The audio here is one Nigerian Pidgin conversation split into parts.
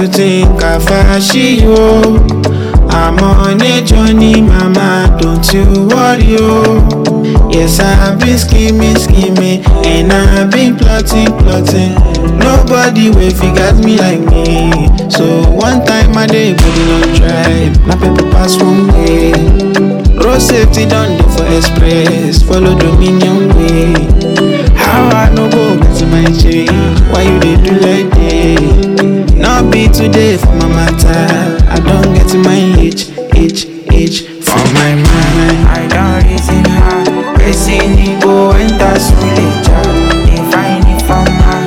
you think I fashi you? I'm on a journey, mama, don't you worry, oh. Yes, I've been scheming, and I've been plotting. Nobody will figure me like me. So one time a day, body don't drive. My people pass one way. Road safety done there for express. Follow Dominion way. How I no go get to my change? Why you dey do like that? Not be today for my matter. I don't get to my age for my mind. I don't reason her. Pressing it go enter Suleja. If I need from her.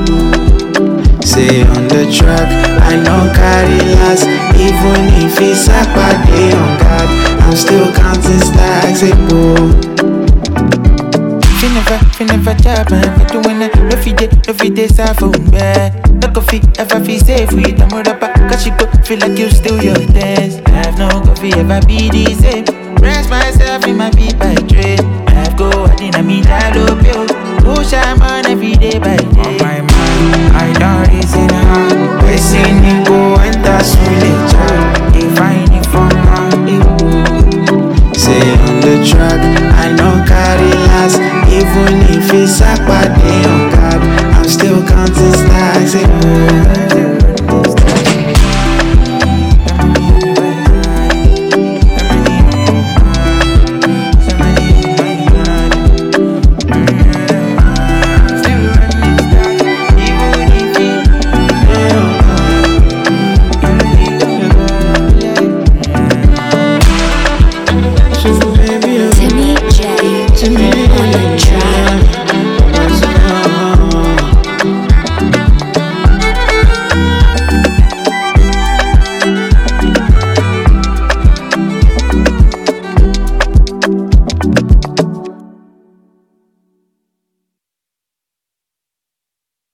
Say on the track, I know carry last. Even if it's a bad day on God, I'm still counting stacks. Never job, man. But doing it, no feed day, phone bad. No coffee, ever feel safe with a murder back. Cause she go feel like you still your dance. I have no coffee, ever be the same. Rest myself in my beat by trade. I have go, I didn't mean that love you. Push I'm on every day by day. On my mind, I don't reason how. Pressing it go enter Suleja. If I need from her. Say on the track, I know carry last. Even if it's a bad day on God, I'm still counting stacks.